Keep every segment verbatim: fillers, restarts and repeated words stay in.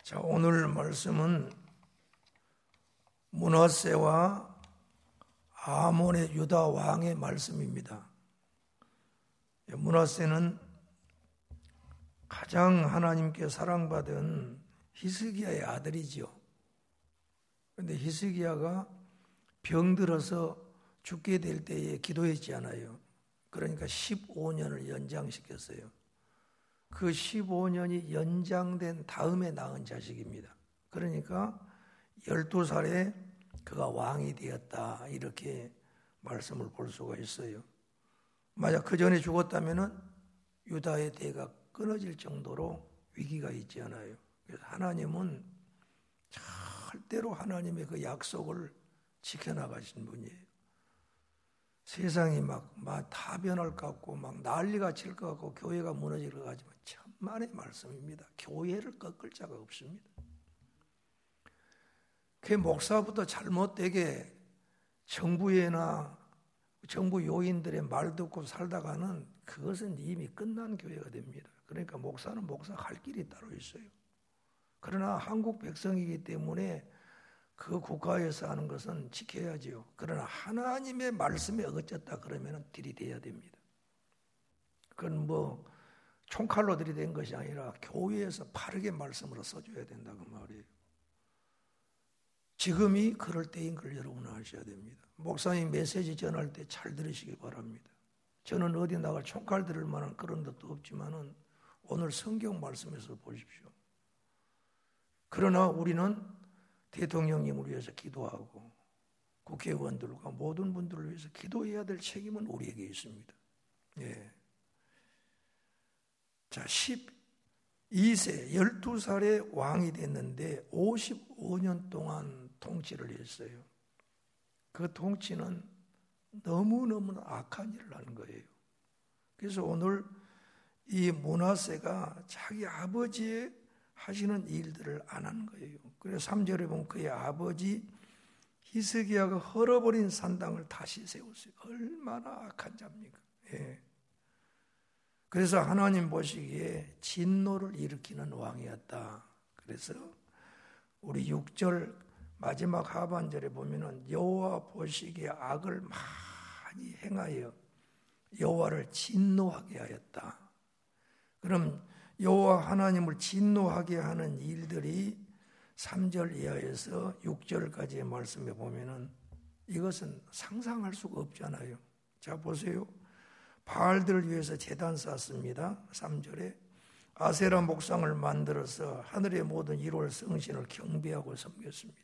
자, 오늘 말씀은 므낫세와 아몬의 유다 왕의 말씀입니다. 므낫세는 가장 하나님께 사랑받은 히스기야의 아들이지요. 그런데 히스기야가 병들어서 죽게 될 때에 기도했지 않아요. 그러니까 십오 년을 연장시켰어요. 그 십오 년이 연장된 다음에 낳은 자식입니다. 그러니까 열두 살에 그가 왕이 되었다, 이렇게 말씀을 볼 수가 있어요. 만약 그 전에 죽었다면 유다의 대가 끊어질 정도로 위기가 있지 않아요. 그래서 하나님은 절대로 하나님의 그 약속을 지켜나가신 분이에요. 세상이 막, 막 다 변할 것 같고 막 난리가 칠 것 같고 교회가 무너질 것 같지만 천만의 말씀입니다. 교회를 꺾을 자가 없습니다. 그 목사부터 잘못되게 정부에나 정부 요인들의 말 듣고 살다가는 그것은 이미 끝난 교회가 됩니다. 그러니까 목사는 목사 갈 길이 따로 있어요. 그러나 한국 백성이기 때문에 그 국가에서 하는 것은 지켜야지요. 그러나 하나님의 말씀에 어쨌다 그러면 들이대야 됩니다. 그건 뭐 총칼로 들이댄 것이 아니라 교회에서 바르게 말씀으로 써줘야 된다고 말이에요. 지금이 그럴 때인 걸 여러분은 아셔야 됩니다. 목사님 메시지 전할 때 잘 들으시기 바랍니다. 저는 어디 나갈 총칼 들을 만한 그런 것도 없지만은 오늘 성경 말씀에서 보십시오. 그러나 우리는 대통령님을 위해서 기도하고 국회의원들과 모든 분들을 위해서 기도해야 될 책임은 우리에게 있습니다. 예. 자, 십이 세, 열두 살에 왕이 됐는데 오십오 년 동안 통치를 했어요. 그 통치는 너무너무 악한 일을 하는 거예요. 그래서 오늘 이 므낫세가 자기 아버지의 하시는 일들을 안 하는 거예요. 그래서 삼 절에 보면 그의 아버지 히스기야가 헐어버린 산당을 다시 세웠어요. 얼마나 악한 자입니까? 예. 그래서 하나님 보시기에 진노를 일으키는 왕이었다. 그래서 우리 육 절 마지막 하반절에 보면은 여호와 보시기에 악을 많이 행하여 여호와를 진노하게 하였다. 그럼 여호와 하나님을 진노하게 하는 일들이 삼 절 이하에서 육 절까지의 말씀에 보면은 이것은 상상할 수가 없잖아요. 자, 보세요. 바알들을 위해서 제단 쌓습니다. 삼 절에 아세라 목상을 만들어서 하늘의 모든 일월 성신을 경배하고 섬겼습니다.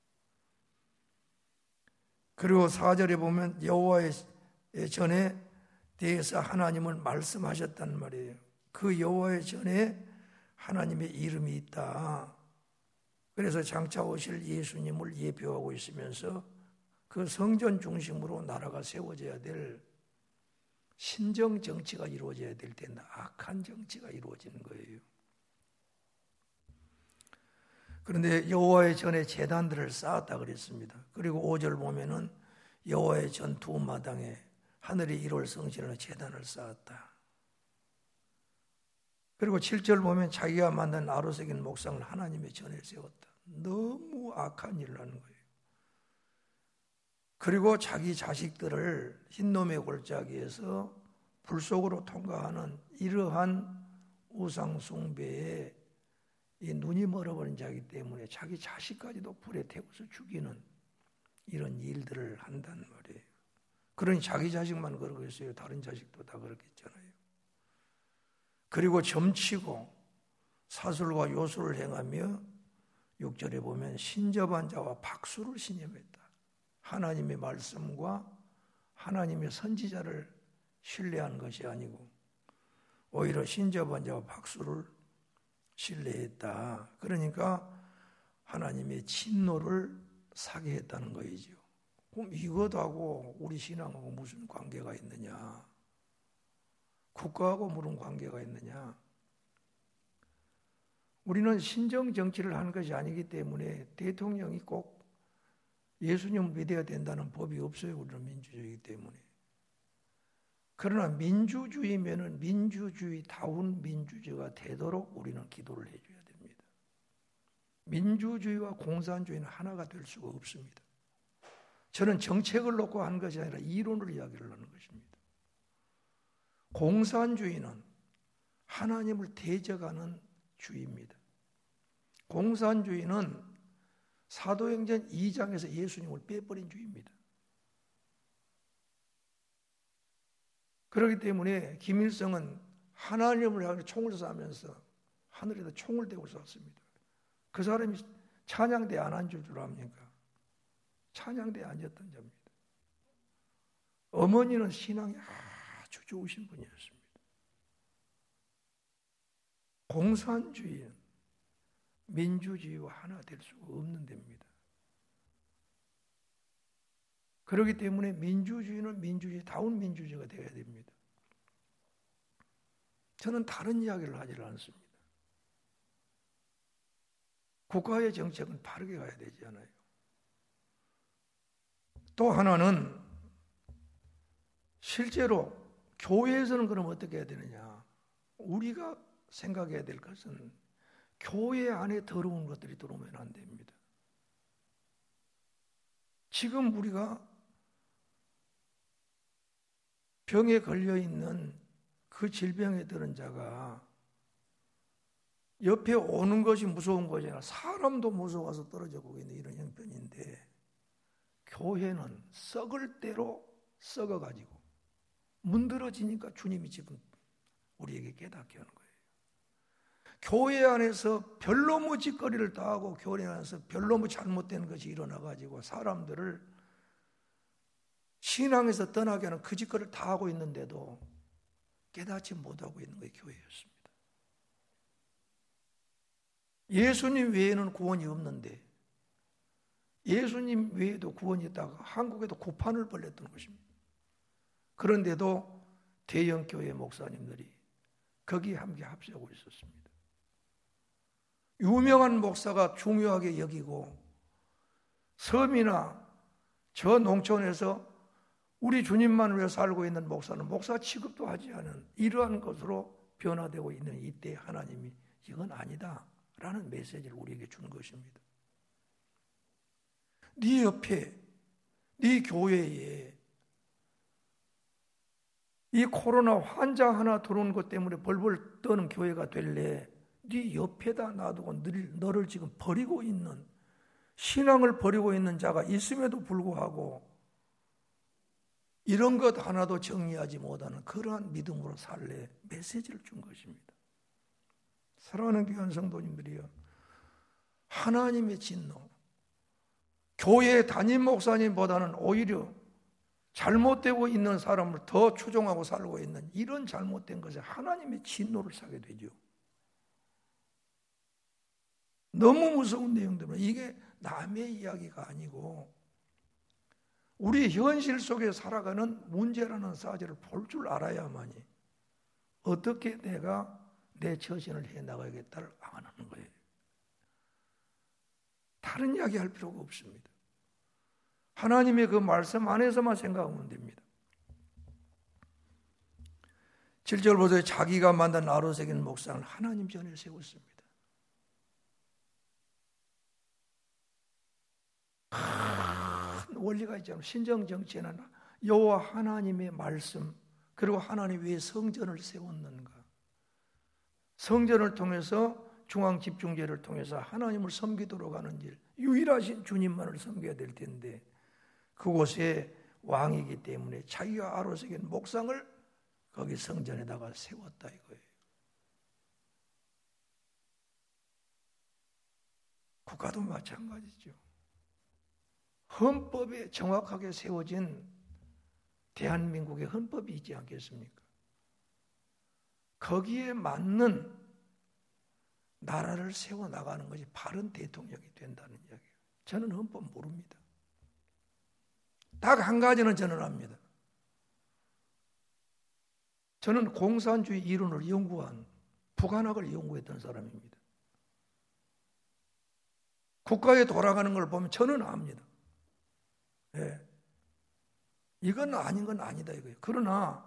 그리고 사 절에 보면 여호와의 전에 대해서 하나님은 말씀하셨단 말이에요. 그 여호와의 전에 하나님의 이름이 있다. 그래서 장차 오실 예수님을 예표하고 있으면서 그 성전 중심으로 나라가 세워져야 될 신정 정치가 이루어져야 될 텐데 악한 정치가 이루어지는 거예요. 그런데 여호와의 전에 제단들을 쌓았다 그랬습니다. 그리고 오 절 보면은 여호와의 전 두 마당에 하늘의 일월 성신으로 제단을 쌓았다. 그리고 칠 절 보면 자기가 만든 아로새긴 목상을 하나님의 전에 세웠다. 너무 악한 일을 하는 거예요. 그리고 자기 자식들을 흰놈의 골짜기에서 불 속으로 통과하는 이러한 우상 숭배에 이 눈이 멀어버린 자이기 때문에 자기 자식까지도 불에 태워서 죽이는 이런 일들을 한단 말이에요. 그러니 자기 자식만 그러고 있어요. 다른 자식도 다 그렇겠잖아요. 그리고 점치고 사술과 요술을 행하며 육 절에 보면 신접한 자와 박수를 신념했다. 하나님의 말씀과 하나님의 선지자를 신뢰한 것이 아니고 오히려 신접한 자와 박수를 신뢰했다. 그러니까 하나님의 진노를 사게 했다는 거이죠. 그럼 이것하고 우리 신앙하고 무슨 관계가 있느냐? 국가하고 무슨 관계가 있느냐? 우리는 신정 정치를 하는 것이 아니기 때문에 대통령이 꼭 예수님을 믿어야 된다는 법이 없어요. 우리는 민주주의이기 때문에. 그러나 민주주의면은 민주주의다운 민주주의가 되도록 우리는 기도를 해줘야 됩니다. 민주주의와 공산주의는 하나가 될 수가 없습니다. 저는 정책을 놓고 하는 것이 아니라 이론을 이야기를 하는 것입니다. 공산주의는 하나님을 대적하는 주의입니다. 공산주의는 사도행전 이 장에서 예수님을 빼버린 주의입니다. 그렇기 때문에 김일성은 하나님을 향해 총을 쏴면서 하늘에다 총을 대고 쐈습니다. 그 사람이 찬양대 안 앉을 줄 압니까? 찬양대 앉았던 자입니다. 어머니는 신앙이 아주 좋으신 분이었습니다. 공산주의는 민주주의와 하나 될 수가 없는 데입니다. 그렇기 때문에 민주주의는 민주주의다운 민주주의가 되어야 됩니다. 저는 다른 이야기를 하지 않습니다. 국가의 정책은 바르게 가야 되지 않아요. 또 하나는 실제로 교회에서는 그럼 어떻게 해야 되느냐? 우리가 생각해야 될 것은 교회 안에 더러운 것들이 들어오면 안 됩니다. 지금 우리가 병에 걸려있는 그 질병에 들은 자가 옆에 오는 것이 무서운 것이 아니라 사람도 무서워서 떨어져 보고 있는 이런 형편인데 교회는 썩을 대로 썩어가지고 문드러지니까 주님이 지금 우리에게 깨닫게 하는 거예요. 교회 안에서 별로무 짓거리를 다하고 교회 안에서 별로무 잘못된 것이 일어나가지고 사람들을 신앙에서 떠나게 하는 그 짓거리를 다 하고 있는데도 깨닫지 못하고 있는 게 교회였습니다. 예수님 외에는 구원이 없는데 예수님 외에도 구원이 있다가 한국에도 구판을 벌렸던 것입니다. 그런데도 대형교회 목사님들이 거기에 함께 합세하고 있었습니다. 유명한 목사가 중요하게 여기고 섬이나 저 농촌에서 우리 주님만 위해 살고 있는 목사는 목사 취급도 하지 않은 이러한 것으로 변화되고 있는 이때 하나님이 이건 아니다 라는 메시지를 우리에게 주는 것입니다. 네 옆에 네 교회에 이 코로나 환자 하나 들어온 것 때문에 벌벌 떠는 교회가 될래? 네 옆에다 놔두고 너를 지금 버리고 있는 신앙을 버리고 있는 자가 있음에도 불구하고 이런 것 하나도 정리하지 못하는 그러한 믿음으로 살래? 메시지를 준 것입니다. 사랑하는 귀한 성도님들이여, 하나님의 진노, 교회 담임 목사님보다는 오히려 잘못되고 있는 사람을 더 추종하고 살고 있는 이런 잘못된 것에 하나님의 진노를 사게 되죠. 너무 무서운 내용들은 이게 남의 이야기가 아니고 우리 현실 속에 살아가는 문제라는 사실을 볼 줄 알아야만이 어떻게 내가 내 처신을 해나가야겠다를 알아내는 거예요. 다른 이야기 할 필요가 없습니다. 하나님의 그 말씀 안에서만 생각하면 됩니다. 칠 절 보세요. 자기가 만든 아로새긴 목상을 하나님 전에 세웠습니다. 큰 원리가 있잖아요. 신정 정치에는 여호와 하나님의 말씀 그리고 하나님 왜 성전을 세웠는가? 성전을 통해서 중앙 집중제를 통해서 하나님을 섬기도록 하는 일, 유일하신 주님만을 섬겨야 될 텐데 그곳에 왕이기 때문에 자기가 아로새긴 목상을 거기 성전에다가 세웠다 이거예요. 국가도 마찬가지죠. 헌법에 정확하게 세워진 대한민국의 헌법이 있지 않겠습니까? 거기에 맞는 나라를 세워나가는 것이 바른 대통령이 된다는 이야기예요. 저는 헌법 모릅니다. 딱 한 가지는 저는 압니다. 저는 공산주의 이론을 연구한 북한학을 연구했던 사람입니다. 국가에 돌아가는 걸 보면 저는 압니다. 네. 이건 아닌 건 아니다 이거예요. 그러나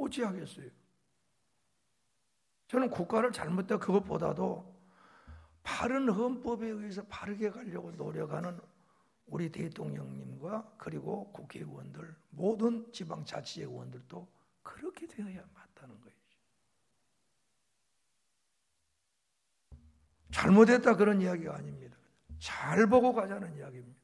어찌하겠어요? 저는 국가를 잘못했다 그것보다도 바른 헌법에 의해서 바르게 가려고 노력하는 우리 대통령님과 그리고 국회의원들, 모든 지방자치의원들도 그렇게 되어야 맞다는 거예요. 잘못했다 그런 이야기가 아닙니다. 잘 보고 가자는 이야기입니다.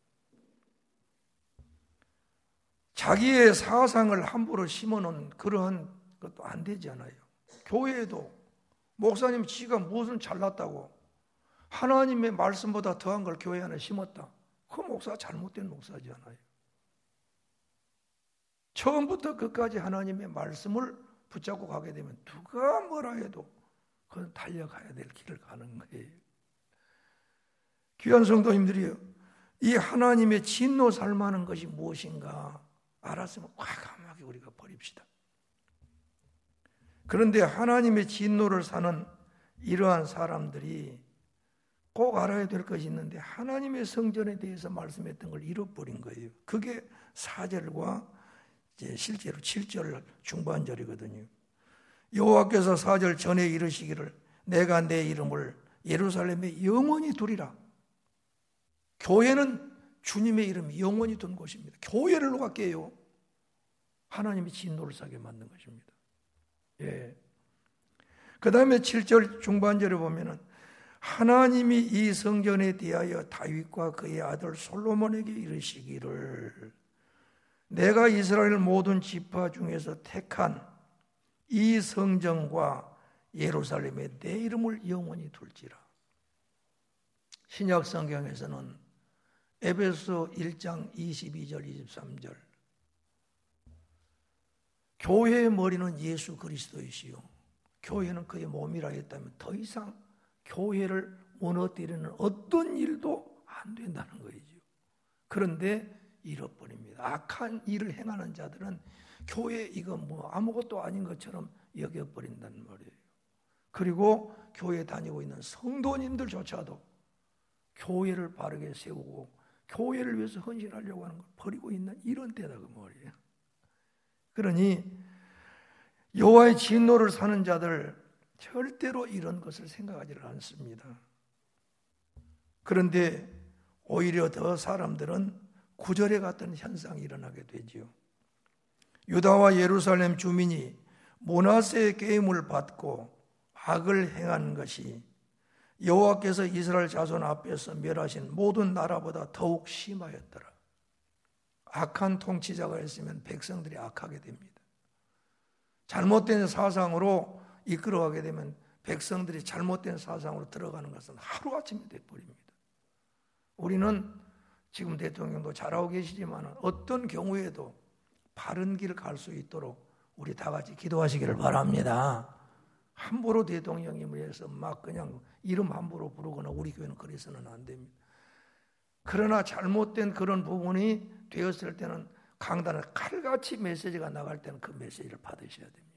자기의 사상을 함부로 심어놓은 그러한 것도 안 되잖아요. 교회에도 목사님 지가 무슨 잘났다고 하나님의 말씀보다 더한 걸 교회 안에 심었다. 그 목사가 잘못된 목사잖아요. 처음부터 끝까지 하나님의 말씀을 붙잡고 가게 되면 누가 뭐라 해도 그건 달려가야 될 길을 가는 거예요. 귀한 성도님들이요, 이 하나님의 진노 살만한 것이 무엇인가 알았으면 과감하게 우리가 버립시다. 그런데 하나님의 진노를 사는 이러한 사람들이 꼭 알아야 될 것이 있는데 하나님의 성전에 대해서 말씀했던 걸 잃어버린 거예요. 그게 사 절과 이제 실제로 칠 절 중반절이거든요. 여호와께서 사 절 전에 이르시기를 내가 내 이름을 예루살렘에 영원히 두리라. 교회는 주님의 이름이 영원히 둔 곳입니다. 교회를 누가 깨요? 하나님이 진노를 사게 만든 것입니다. 예. 그 다음에 칠 절 중반절에 보면은 하나님이 이 성전에 대하여 다윗과 그의 아들 솔로몬에게 이르시기를 내가 이스라엘 모든 지파 중에서 택한 이 성전과 예루살렘에 내 이름을 영원히 둘지라. 신약 성경에서는 에베소 일 장 이십이 절 이십삼 절 교회의 머리는 예수 그리스도이시요 교회는 그의 몸이라 했다면 더 이상 교회를 무너뜨리는 어떤 일도 안 된다는 거죠. 그런데 잃어버립니다. 악한 일을 행하는 자들은 교회 이거 뭐 아무것도 아닌 것처럼 여겨버린다는 말이에요. 그리고 교회 다니고 있는 성도님들조차도 교회를 바르게 세우고 교회를 위해서 헌신하려고 하는 걸 버리고 있는 이런 때다 그 말이에요. 그러니 여호와의 진노를 사는 자들 절대로 이런 것을 생각하지를 않습니다. 그런데 오히려 더 사람들은 구절에 같은 현상이 일어나게 되지요. 유다와 예루살렘 주민이 므낫세의 계임을 받고 악을 행한 것이 여호와께서 이스라엘 자손 앞에서 멸하신 모든 나라보다 더욱 심하였더라. 악한 통치자가 있으면 백성들이 악하게 됩니다. 잘못된 사상으로 이끌어가게 되면 백성들이 잘못된 사상으로 들어가는 것은 하루아침에 돼버립니다. 우리는 지금 대통령도 잘하고 계시지만 어떤 경우에도 바른 길을 갈 수 있도록 우리 다 같이 기도하시기를 바랍니다. 함부로 대통령님을 위해서 막 그냥 이름 함부로 부르거나 우리 교회는 그래서는 안 됩니다. 그러나 잘못된 그런 부분이 되었을 때는 강단에 칼같이 메시지가 나갈 때는 그 메시지를 받으셔야 됩니다.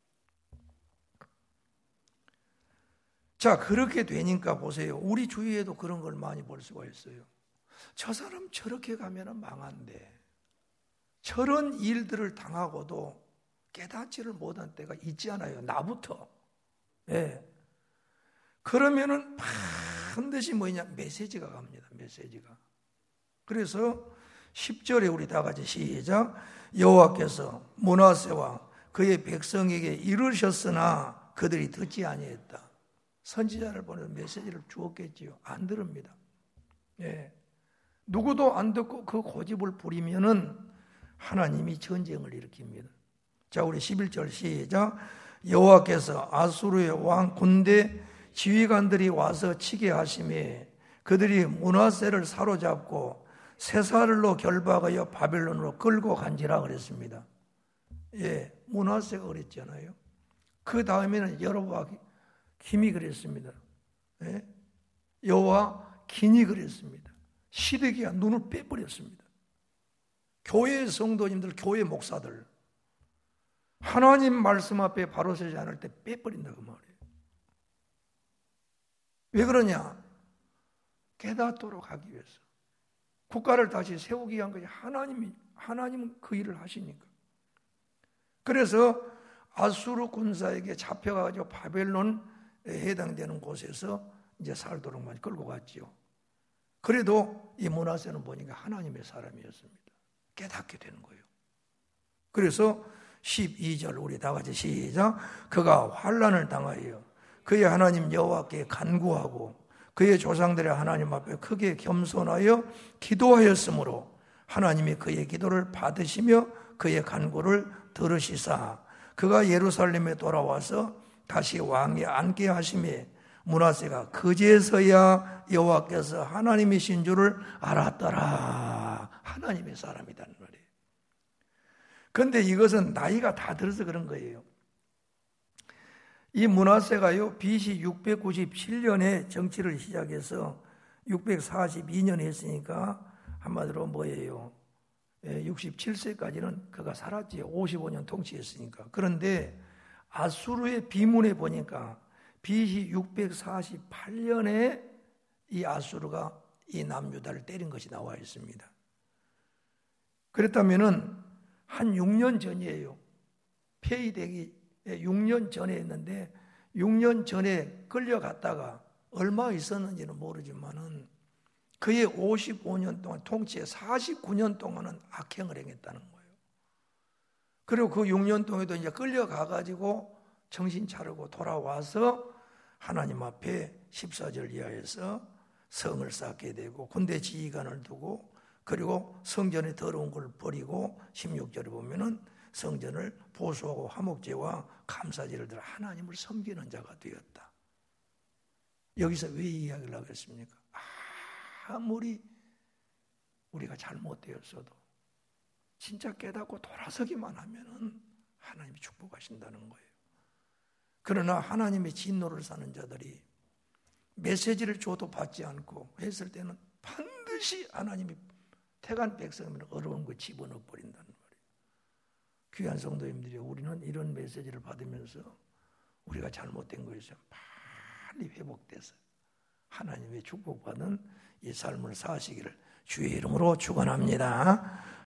자, 그렇게 되니까 보세요. 우리 주위에도 그런 걸 많이 볼 수가 있어요. 저 사람 저렇게 가면 망한데 저런 일들을 당하고도 깨닫지를 못한 때가 있지 않아요. 나부터. 예. 그러면은 반드시 뭐냐? 메시지가 갑니다. 메시지가. 그래서 십 절에 우리 다 같이 시작. 여호와께서 므낫세와 그의 백성에게 이르셨으나 그들이 듣지 아니했다. 선지자를 보내서 메시지를 주었겠지요. 안 들읍니다. 예. 누구도 안 듣고 그 고집을 부리면은 하나님이 전쟁을 일으킵니다. 자, 우리 십일 절 시작. 여호와께서 아수르의 왕 군대 지휘관들이 와서 치게 하심에 그들이 므낫세를 사로잡고 쇠사슬로 결박하여 바벨론으로 끌고 간지라 그랬습니다. 예, 므낫세가 그랬잖아요. 그 다음에는 여로보암 김이 그랬습니다. 예? 여호와 긴이 그랬습니다. 시드기야 눈을 빼버렸습니다. 교회 성도님들, 교회 목사들 하나님 말씀 앞에 바로 서지 않을 때 빼버린다고 말이에요. 왜 그러냐? 깨닫도록 하기 위해서. 국가를 다시 세우기 위한 것이 하나님이, 하나님은 그 일을 하시니까. 그래서 아수르 군사에게 잡혀가지고 바벨론에 해당되는 곳에서 이제 살도록만 끌고 갔지요. 그래도 이 므낫세는 보니까 하나님의 사람이었습니다. 깨닫게 되는 거예요. 그래서 십이 절 우리 다 같이 시작. 그가 환난을 당하여 그의 하나님 여호와께 간구하고 그의 조상들의 하나님 앞에 크게 겸손하여 기도하였으므로 하나님이 그의 기도를 받으시며 그의 간구를 들으시사 그가 예루살렘에 돌아와서 다시 왕에 앉게 하시매 므낫세가 그제서야 여호와께서 하나님이신 줄을 알았더라. 하나님의 사람이라는 말이에요. 그런데 이것은 나이가 다 들어서 그런 거예요. 이 므낫세가요 비씨 육백구십칠 년에 정치를 시작해서 육백사십이 년 했으니까 한마디로 뭐예요? 육십칠 세까지는 그가 살았지요. 오십오 년 통치했으니까. 그런데 아수르의 비문에 보니까 비씨 육백사십팔 년에 이 아수르가 이 남유다를 때린 것이 나와 있습니다. 그렇다면은 한 육 년 전이에요. 폐위되기 육 년 전에 했는데 육 년 전에 끌려갔다가 얼마 있었는지는 모르지만은 그의 오십오 년 동안 통치에 사십구 년 동안은 악행을 행했다는 거예요. 그리고 그 육 년 동안에도 이제 끌려가가지고 정신 차리고 돌아와서 하나님 앞에 십사 절 이하에서 성을 쌓게 되고 군대 지휘관을 두고 그리고 성전에 더러운 걸 버리고 십육 절에 보면은 성전을 보수하고 화목제와 감사제를 들어 하나님을 섬기는 자가 되었다. 여기서 왜 이야기를 하겠습니까? 아무리 우리가 잘못되었어도 진짜 깨닫고 돌아서기만 하면은 하나님이 축복하신다는 거예요. 그러나 하나님의 진노를 사는 자들이 메시지를 줘도 받지 않고 했을 때는 반드시 하나님이 택한 백성이면 어려운 거 집어넣어 버린다는 말이에요. 귀한 성도님들이 우리는 이런 메시지를 받으면서 우리가 잘못된 것이 빨리 회복돼서 하나님의 축복받은 이 삶을 사시기를 주의 이름으로 축원합니다.